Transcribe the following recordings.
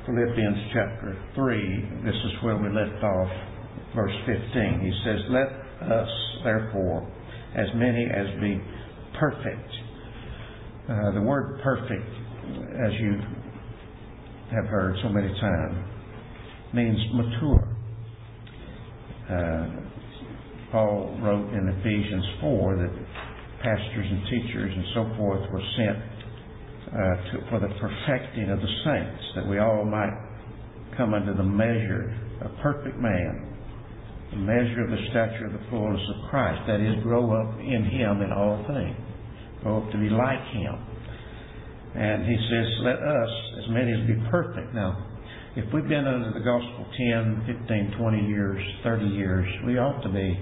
Philippians chapter 3, this is where we left off, verse 15. He says, "Let us, therefore, as many as be perfect." The word perfect, as you have heard so many times, means mature. Paul wrote in Ephesians 4 that pastors and teachers and so forth were sent for the perfecting of the saints, that we all might come unto the measure of perfect man, the measure of the stature of the fullness of Christ, that is, grow up in Him in all things, grow up to be like Him. And he says, let us, as many as be perfect. Now, if we've been under the gospel 10, 15, 20 years, 30 years, we ought to be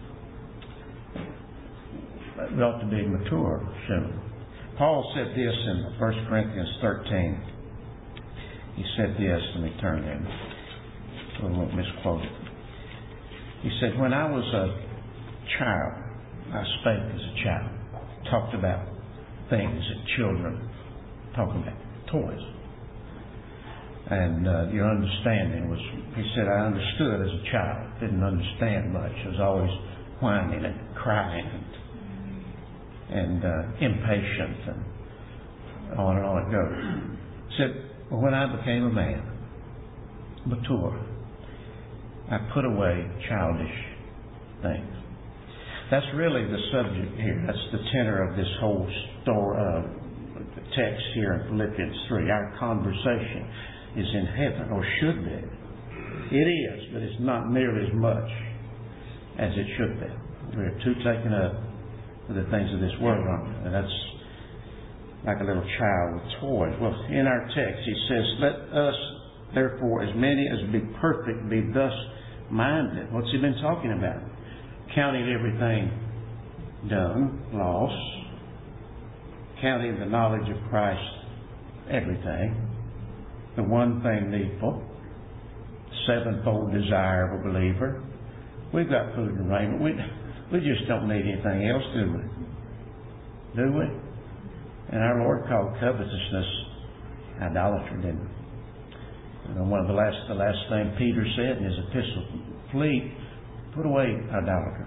mature soon. Paul said this in 1 Corinthians 13. He said this, let me turn there so I won't misquote it. He said, when I was a child, I spake as a child, talked about things that children talk about, toys. And your understanding was, he said, I understood as a child, didn't understand much. I was always whining and crying and impatient, and on it goes. He said, well, when I became a man, mature, I put away childish things. That's really the subject here. That's the tenor of this whole the text here in Philippians 3. Our conversation is in heaven, or should be. It is, but it's not nearly as much as it should be. We're too taken up with the things of this world, aren't we? And that's like a little child with toys. Well, in our text, he says, let us, therefore, as many as be perfect, be thus minded. What's he been talking about? Counting everything done, lost. Counting the knowledge of Christ, everything. The one thing needful. Sevenfold desire of a believer. We've got food and raiment. We just don't need anything else, do we? Do we? And our Lord called covetousness idolatry, didn't he? You know, one of the last thing Peter said in his epistle, flee, put away idolatry.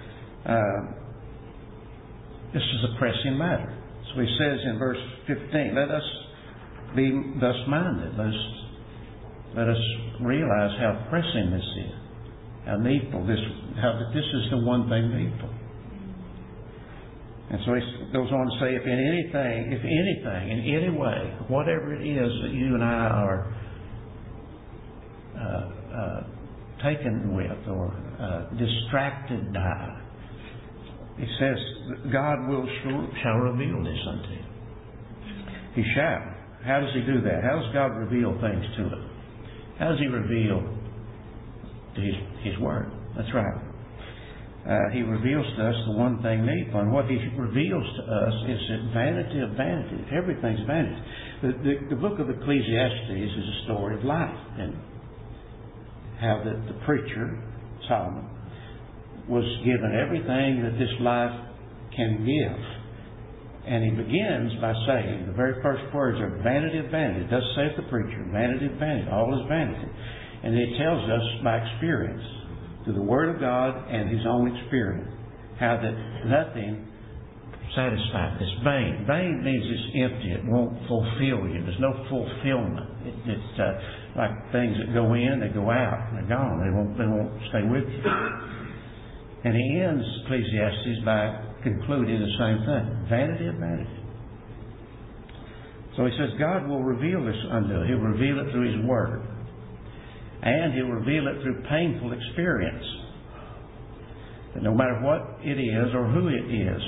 This is a pressing matter. So he says in verse 15, let us be thus minded. Let us realize how pressing this is, how needful this is the one thing needful. And so he goes on to say, if anything, in any way, whatever it is that you and I are taken with or distracted by, he says, God shall reveal this unto you. He shall. How does He do that? How does God reveal things to us? How does He reveal His Word? That's right. He reveals to us the one thing needful. And what He reveals to us is that vanity of vanity. Everything's vanity. The book of Ecclesiastes is a story of life. And how the preacher, Solomon, was given everything that this life can give. And he begins by saying, the very first words are vanity of vanity. It does say the preacher, vanity of vanity. All is vanity. And he tells us by experience, through the Word of God and his own experience, how that nothing satisfies. It's vain. Vain means it's empty. It won't fulfill you. There's no fulfillment. It's like things that go in, they go out. They're gone. They won't stay with you. And he ends Ecclesiastes by concluding the same thing. Vanity of vanity. So he says God will reveal this unto us. He'll reveal it through His Word. And He'll reveal it through painful experience. That no matter what it is or who it is,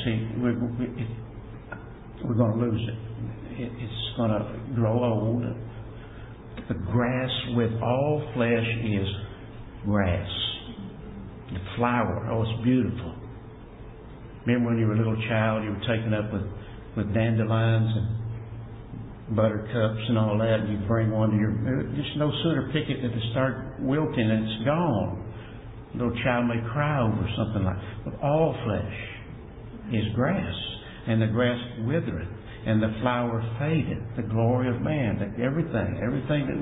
we're going to lose it. It's going to grow old. The grass with all flesh is grass. The flower, oh, it's beautiful. Remember when you were a little child, you were taken up with dandelions and buttercups and all that, and you bring one to just no sooner pick it than it start wilting and it's gone. The little child may cry over something like that. But all flesh is grass, and the grass withereth. and the flower fadeth, the glory of man, that everything that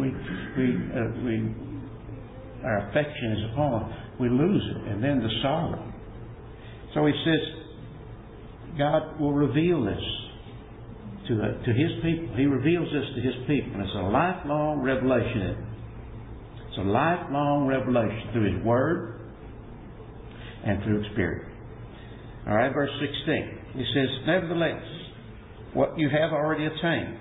our affection is upon, we lose it, and then the sorrow. So he says, God will reveal this to His people. He reveals this to His people. And it's a lifelong revelation. It's a lifelong revelation through His Word and through experience. All right, verse 16. He says, nevertheless, what you have already attained,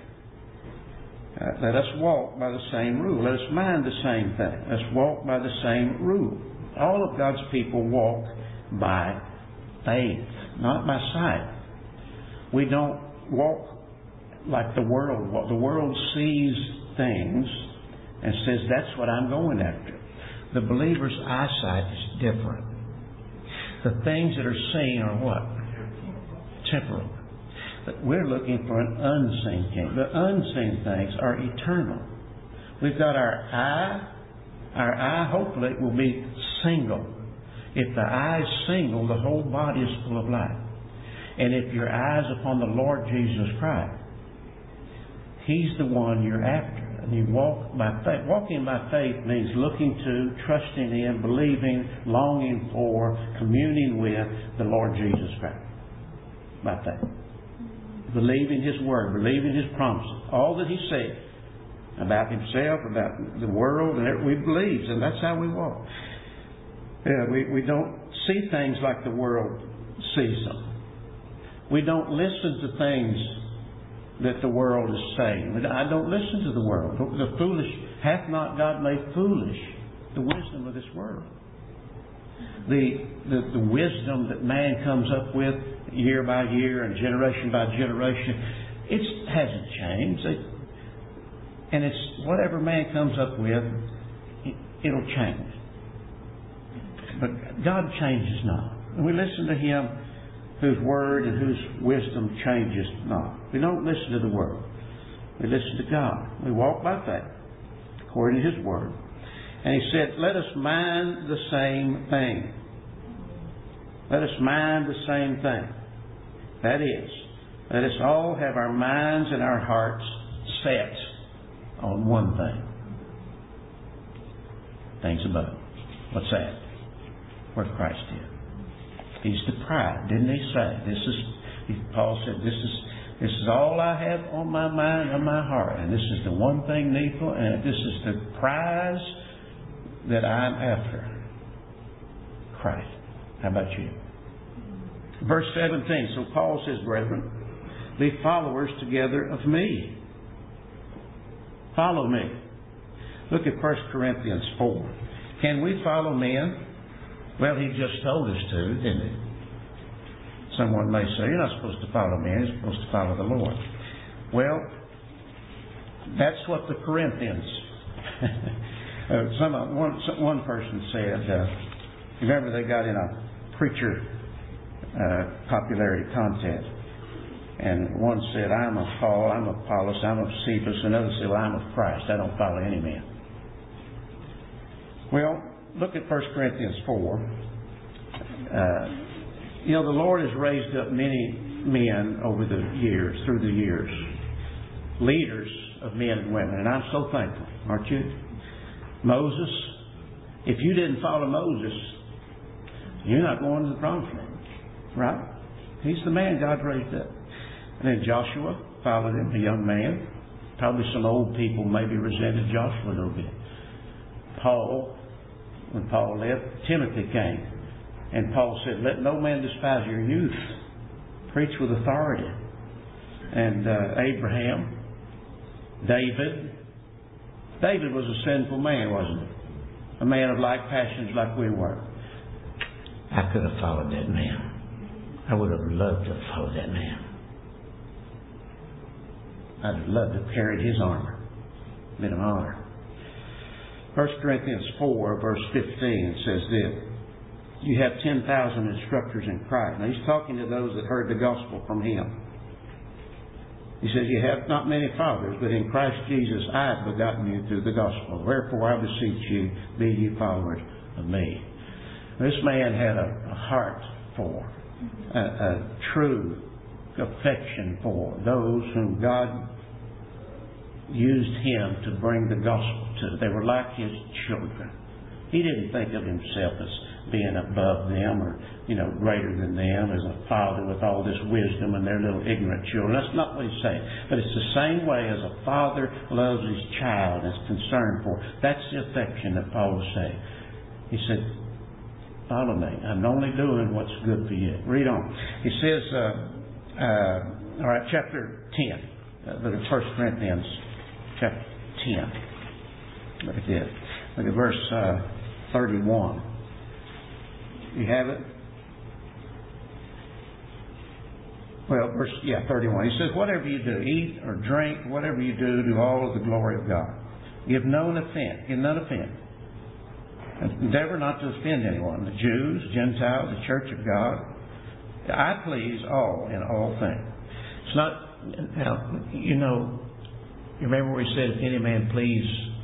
let us walk by the same rule. Let us mind the same thing. Let's walk by the same rule. All of God's people walk by faith, not by sight. We don't walk like the world. The world sees things and says, that's what I'm going after. The believer's eyesight is different. The things that are seen are what? Temporal. But we're looking for an unseen king. The unseen things are eternal. We've got our eye hopefully will be single. If the eye is single, the whole body is full of light. And if your eye is upon the Lord Jesus Christ, He's the one you're after. And you walk by faith. Walking by faith means looking to, trusting in, believing, longing for, communing with the Lord Jesus Christ. By faith. Believing His Word, believing His promises. All that He said about Himself, about the world, and everything we believe. And that's how we walk. We don't see things like the world sees them. We don't listen to things that the world is saying. I don't listen to the world. The foolish, hath not God made foolish the wisdom of this world? The wisdom that man comes up with year by year and generation by generation, it hasn't changed. And it's whatever man comes up with, it'll change. But God changes not. And we listen to Him whose Word and whose wisdom changes not. We don't listen to the world. We listen to God. We walk by faith, according to His Word. And He said, let us mind the same thing. Let us mind the same thing. That is, let us all have our minds and our hearts set on one thing. Things above. What's that? Where Christ is. He's the pride, didn't He say? Paul said, this is all I have on my mind and my heart. And this is the one thing needful, and this is the prize that I'm after. Christ. How about you? Verse 17. So Paul says, brethren, be followers together of me. Follow me. Look at 1 Corinthians 4. Can we follow men? Well, He just told us to, didn't He? Someone may say, you're not supposed to follow men, you're supposed to follow the Lord. Well, that's what the Corinthians... one person said, remember they got in a preacher popularity contest. And one said, I'm of Paul, I'm of Apollos, I'm of Cephas. Another said, well, I'm of Christ. I don't follow any man. Well, look at 1 Corinthians 4. The Lord has raised up many men over the years, through the years. Leaders of men and women. And I'm so thankful, aren't you? Moses. If you didn't follow Moses, you're not going to the promised land. Right? He's the man God raised up. And then Joshua followed him, a young man. Probably some old people maybe resented Joshua a little bit. Paul, when Paul left, Timothy came. And Paul said, let no man despise your youth. Preach with authority. And Abraham, David. David was a sinful man, wasn't he? A man of like passions like we were. I could have followed that man. I would have loved to have followed that man. I'd have loved to have carried his armor. Been an honor. 1 Corinthians 4, verse 15 says this. You have 10,000 instructors in Christ. Now he's talking to those that heard the gospel from him. He says, you have not many fathers, but in Christ Jesus I have begotten you through the gospel. Wherefore I beseech you, be ye followers of me. This man had a heart for a true affection for those whom God used him to bring the gospel to. They were like his children. He didn't think of himself as being above them or, greater than them, as a father with all this wisdom and their little ignorant children. That's not what he's saying. But it's the same way as a father loves his child and is concerned for. That's the affection that Paul was saying. He said, follow me. I'm only doing what's good for you. Read on. He says, chapter 10. Look at 1 Corinthians chapter 10. Look at this. Look at verse 31. You have it? Well, 31. He says, whatever you do, eat or drink, whatever you do, do all of the glory of God. Give none offense. Endeavor not to offend anyone, the Jews, Gentiles, the church of God. I please all in all things. It's not, now, you remember where he said, if any man please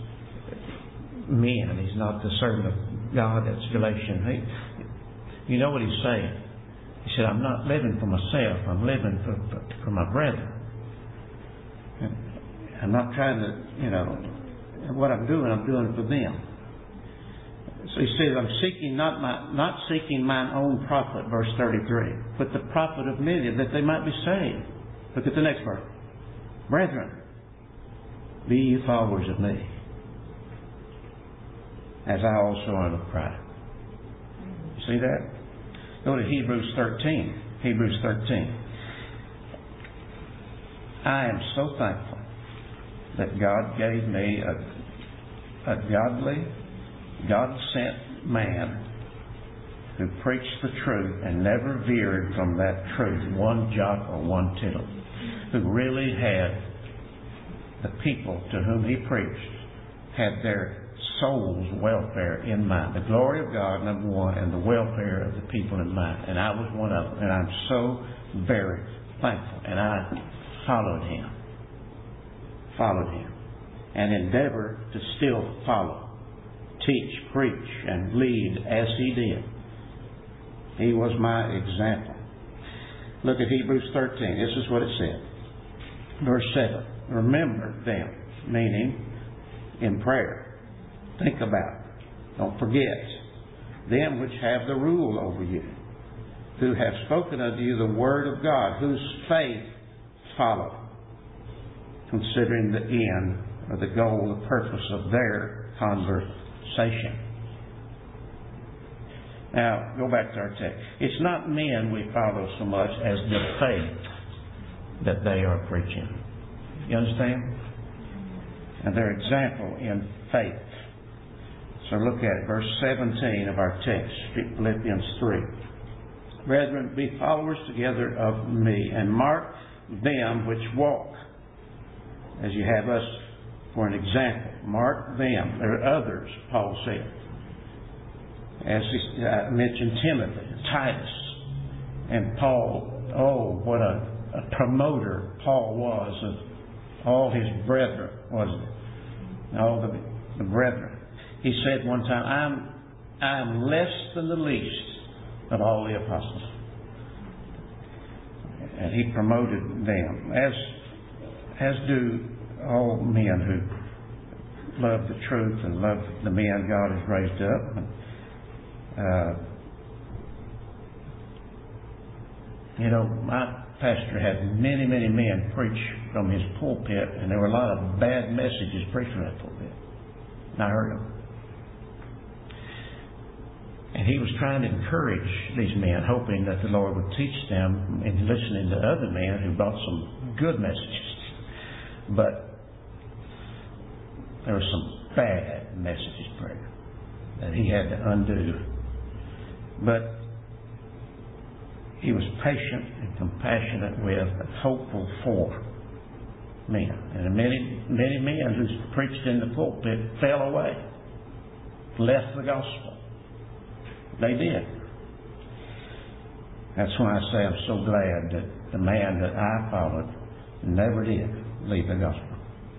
men, he's not the servant of God. That's Galatians. You know what he's saying. He said, I'm not living for myself. I'm living for my brethren. I'm not trying to, what I'm doing for them. So he says, I'm seeking not seeking mine own profit, verse 33, but the profit of many, that they might be saved. Look at the next verse. Brethren, be ye followers of me, as I also am of Christ. You see that? Go to Hebrews 13. Hebrews 13. I am so thankful that God gave me a godly, God-sent man who preached the truth and never veered from that truth one jot or one tittle, who really had the people to whom he preached had their soul's welfare in mind. The glory of God, number one, and the welfare of the people in mind. And I was one of them. And I'm so very thankful. And I followed him. And endeavor to still follow. Teach, preach, and lead as he did. He was my example. Look at Hebrews 13. This is what it said. Verse 7. Remember them, meaning in prayer. Think about it. Don't forget them which have the rule over you, who have spoken unto you the word of God, whose faith follow, considering the end or the goal, the purpose of their conversation. Now, go back to our text. It's not men we follow so much as the faith that they are preaching. You understand? And their example in faith. So look at it, verse 17 of our text, Philippians 3. Brethren, be followers together of me, and mark them which walk, as you have us for an example. Mark them. There are others, Paul said. As I mentioned Timothy, Titus, and Paul. What a promoter Paul was of all his brethren, wasn't it? All the brethren. He said one time, I am less than the least of all the apostles. And he promoted them, as do all men who love the truth and love the men God has raised up. My pastor had many, many men preach from his pulpit, and there were a lot of bad messages preached from that pulpit. And I heard them. And he was trying to encourage these men, hoping that the Lord would teach them, and listening to other men who brought some good messages. But there were some bad messages preached that he had to undo. But he was patient and compassionate with and hopeful for men. And many, many men who preached in the pulpit fell away, left the gospel. They did. That's why I say I'm so glad that the man that I followed never did leave the gospel.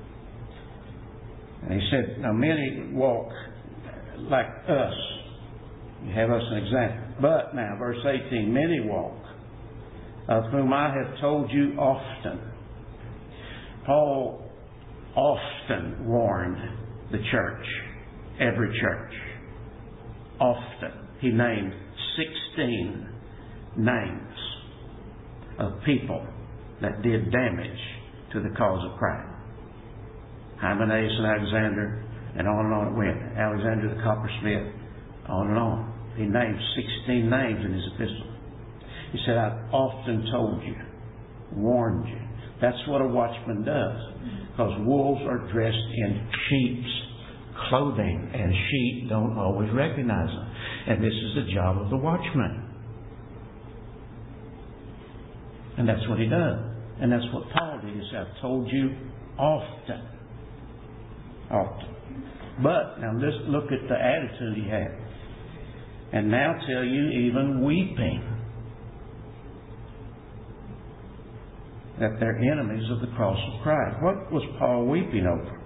And he said, now many walk like us. You have us an example. But now, verse 18, many walk of whom I have told you often. Paul often warned the church, every church. Often. He named 16 names of people that did damage to the cause of Christ. Hymenaeus and Alexander, and on it went. Alexander the coppersmith, on and on. He named 16 names in his epistle. He said, I've often told you, warned you. That's what a watchman does. Because wolves are dressed in sheep's clothing, and sheep don't always recognize them. And this is the job of the watchman. And that's what he does. And that's what Paul did. He said, I've told you often. Often. But, now let's look at the attitude he had. And now tell you, even weeping, that they're enemies of the cross of Christ. What was Paul weeping over?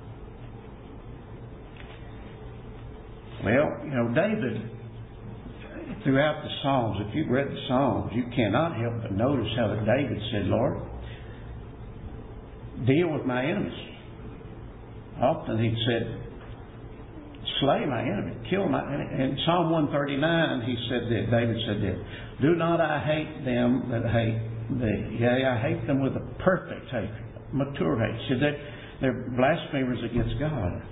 Well, David, throughout the Psalms, if you've read the Psalms, you cannot help but notice how that David said, Lord, deal with my enemies. Often he said, slay my enemy, kill my enemy. In Psalm 139, he said that, David said this, do not I hate them that hate thee. Yea, I hate them with a perfect hatred, mature hate. See, they're blasphemers against God.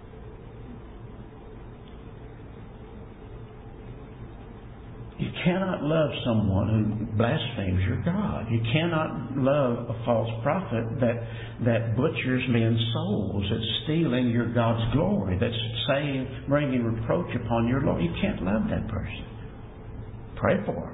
You cannot love someone who blasphemes your God. You cannot love a false prophet that butchers men's souls, that's stealing your God's glory, that's bringing reproach upon your Lord. You can't love that person. Pray for him.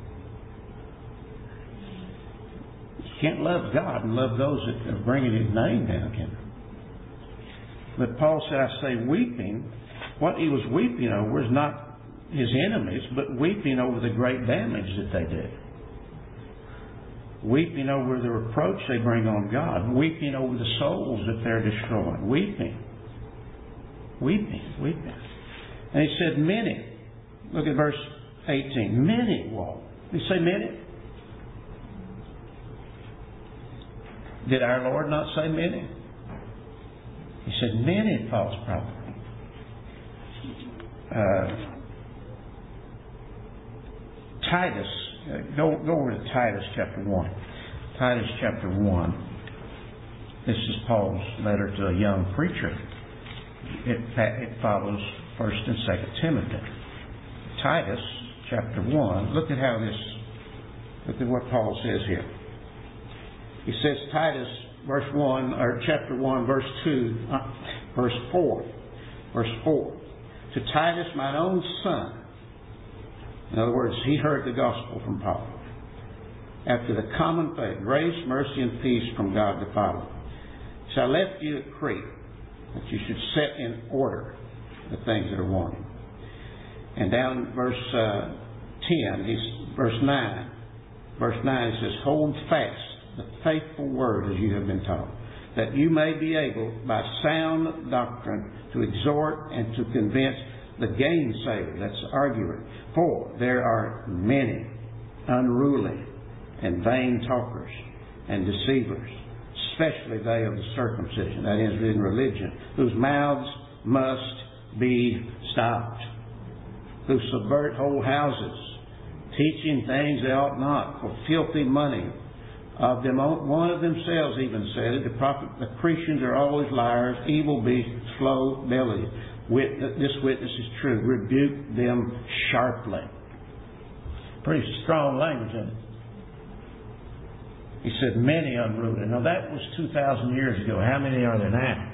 You can't love God and love those that are bringing His name down again. But Paul said, I say weeping. What he was weeping over was not his enemies, but weeping over the great damage that they did. Weeping over the reproach they bring on God. Weeping over the souls that they're destroying. Weeping. And he said, many. Look at verse 18. Many walk. Did he say many? Did our Lord not say many? He said many false prophets. Titus, go over to Titus chapter 1. Titus chapter 1. This is Paul's letter to a young preacher. It follows 1st and 2nd Timothy. Titus chapter 1. Look at what Paul says here. He says, Titus verse 1, or chapter 1, verse 2, verse 4. Verse 4. To Titus, mine own son. In other words, he heard the gospel from Paul. After the common faith, grace, mercy, and peace from God the Father. So I left you at Crete, that you should set in order the things that are wanted. And down in verse 10, verse 9, it says, hold fast the faithful word as you have been taught, that you may be able, by sound doctrine, to exhort and to convince the gainsayer, that's the arguer. For there are many unruly and vain talkers and deceivers, especially they of the circumcision, that is, in religion, whose mouths must be stopped, who subvert whole houses, teaching things they ought not, for filthy money. Of them, one of themselves even said it, the Christians are always liars, evil beasts, slow-bellied. This witness is true. Rebuke them sharply. Pretty strong language, isn't it? He said, many unruly. Now that was 2,000 years ago. How many are there now?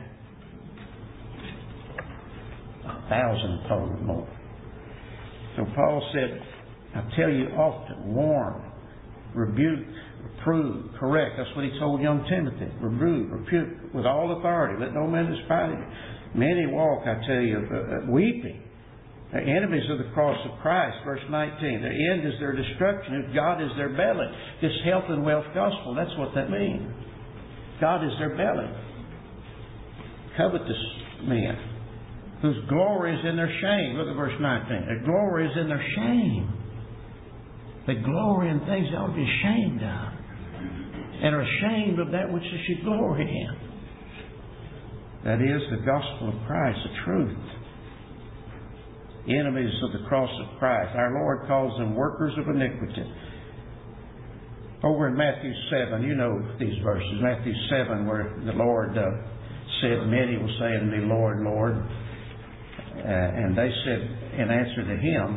1,000, probably more. So Paul said, I tell you often, warn, rebuke, reprove, correct. That's what he told young Timothy. Reprove, with all authority. Let no man despise you. Many walk, I tell you, weeping. They're enemies of the cross of Christ. Verse 19. Their end is their destruction. If God is their belly. This health and wealth gospel, that's what that means. God is their belly. Covetous men, whose glory is in their shame. Look at verse 19. Their glory is in their shame. They glory in things they ought to be ashamed of, and are ashamed of that which they should glory in. That is the gospel of Christ, the truth. Enemies of the cross of Christ. Our Lord calls them workers of iniquity. Over in Matthew 7, you know these verses. Matthew 7, where the Lord said, many will say unto me, Lord, Lord. And they said in answer to Him,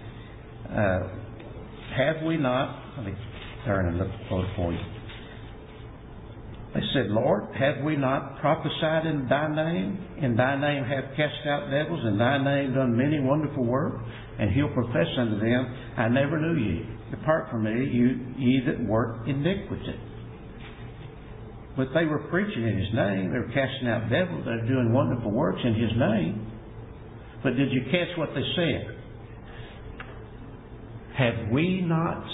have we not, let me turn and look for you. They said, Lord, have we not prophesied in Thy name? In Thy name have cast out devils, in Thy name done many wonderful works? And He'll profess unto them, I never knew ye. Depart from me, ye that work iniquity. But they were preaching in His name. They were casting out devils. They were doing wonderful works in His name. But did you catch what they said? Have we not?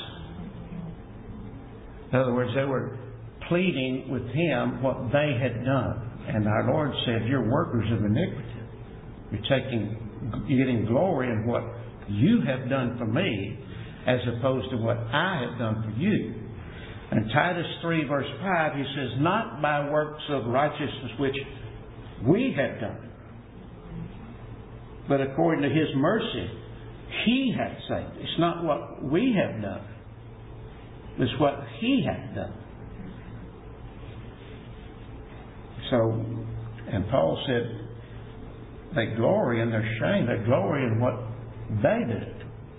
In other words, they were pleading with Him what they had done. And our Lord said, you're workers of iniquity. You're getting glory in what you have done for me as opposed to what I have done for you. In Titus 3 verse 5, he says, not by works of righteousness which we have done, but according to His mercy, He hath saved. It's not what we have done. It's what He hath done. So, and Paul said, they glory in their shame. They glory in what they did,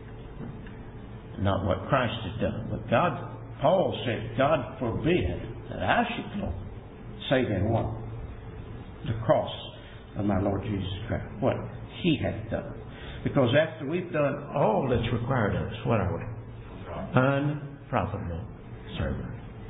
not what Christ had done. But Paul said, God forbid that I should glory, save in what? The cross of my Lord Jesus Christ. What He hath done. Because after we've done all that's required of us, what are we? Unprofitable servant.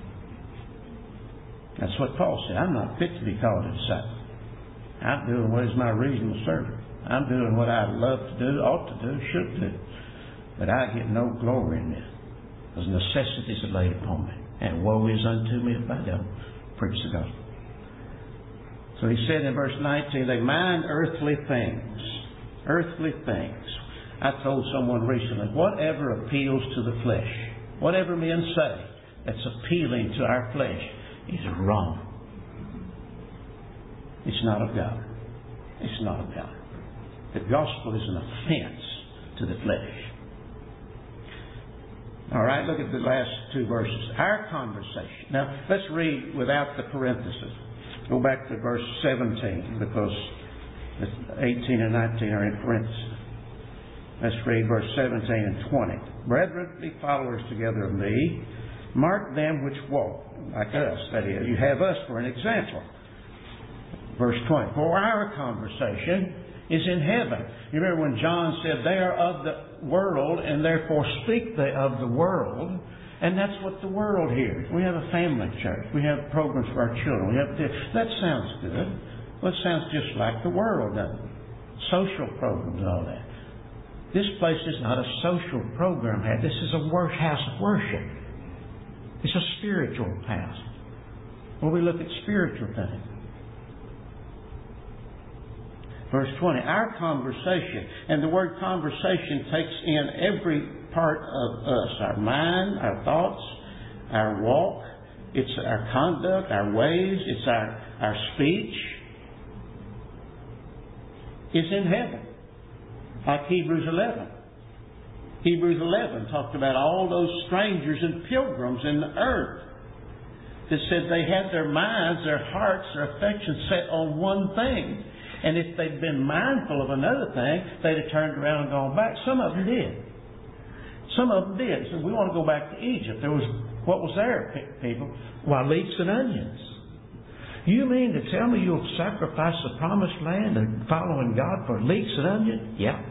That's what Paul said. I'm not fit to be called a disciple. I'm doing what is my reasonable service. I'm doing what I love to do, ought to do, should do. But I get no glory in this. Because necessities are laid upon me. And woe is unto me if I don't preach the gospel. So he said in verse 19, they mind earthly things. Earthly things. I told someone recently, whatever appeals to the flesh, whatever men say that's appealing to our flesh is wrong. It's not of God. It's not of God. The gospel is an offense to the flesh. All right, look at the last two verses. Our conversation. Now, let's read without the parenthesis. Go back to verse 17 because 18 and 19 are in parentheses. Let's read verse 17 and 20. Brethren, be followers together of me. Mark them which walk, like us, that is. You have us for an example. Verse 20. For our conversation is in heaven. You remember when John said, they are of the world, and therefore speak they of the world. And that's what the world hears. We have a family church. We have programs for our children. That sounds good. Well, it sounds just like the world, doesn't it? Social programs and all that. This place is not a social program. This is a house of worship. It's a spiritual house where we look at spiritual things. Verse 20, our conversation. And the word conversation takes in every part of us. Our mind, our thoughts, our walk. It's our conduct, our ways. It's our speech. Is in heaven. Like Hebrews 11. Hebrews 11 talked about all those strangers and pilgrims in the earth that said they had their minds, their hearts, their affections set on one thing. And if they'd been mindful of another thing, they'd have turned around and gone back. Some of them did. Some of them did. So we want to go back to Egypt. What was there, people? Why, leeks and onions. You mean to tell me you'll sacrifice the promised land and following God for leeks and onions? Yeah.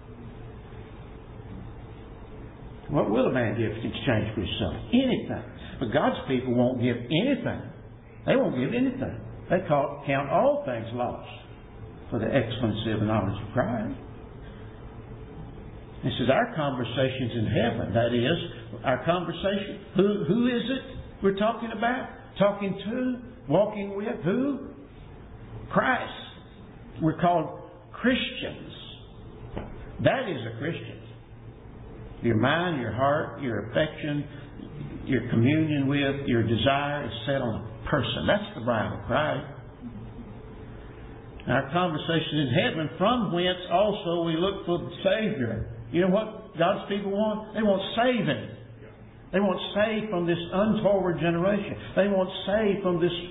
What will a man give in exchange for his son? Anything. But God's people won't give anything. They won't give anything. They count all things lost for the excellency of the knowledge of Christ. This is our conversations in heaven. That is, our conversation. Who is it we're talking about? Talking to? Walking with? Who? Christ. We're called Christians. That is a Christian. Your mind, your heart, your affection, your communion with, your desire is set on a person. That's the bride of Christ. Our conversation in heaven, from whence also we look for the Savior. You know what God's people want? They want saving. They want saved from this untoward generation. They want saved from this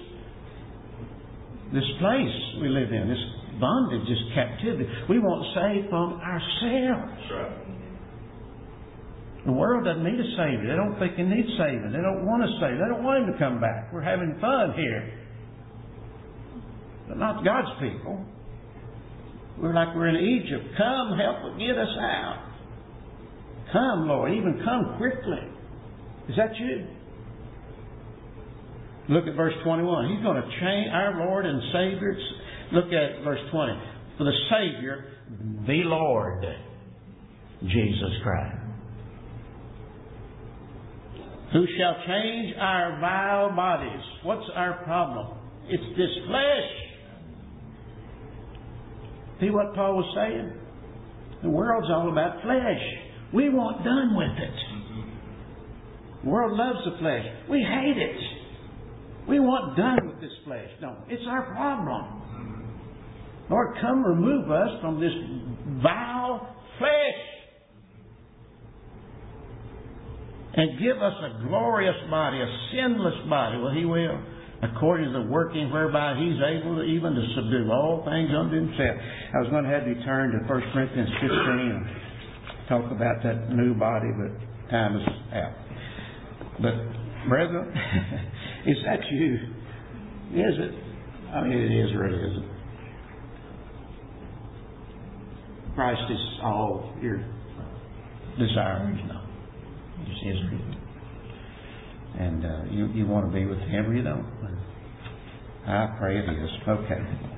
place we live in, this bondage, this captivity. We want saved from ourselves. That's right. The world doesn't need a Savior. They don't think they need saving. They don't want a Savior. They don't want Him to come back. We're having fun here. But not God's people. We're like we're in Egypt. Come, help get us out. Come, Lord. Even come quickly. Is that you? Look at verse 21. He's going to change our Lord and Savior. Look at verse 20. For the Savior, the Lord, Jesus Christ. Who shall change our vile bodies. What's our problem? It's this flesh. See what Paul was saying? The world's all about flesh. We want done with it. The world loves the flesh. We hate it. We want done with this flesh. No, it's our problem. Lord, come remove us from this vile flesh. And give us a glorious body, a sinless body. Well, He will, according to the working whereby He's able to even to subdue all things unto Himself. I was going to have you turn to 1 Corinthians 15 and talk about that new body, but time is out. But, brethren, is that you? Is it? I mean, it is or it isn't. Christ is all your desires now. Just Israel. And you want to be with Him or you don't. I pray it is. Okay.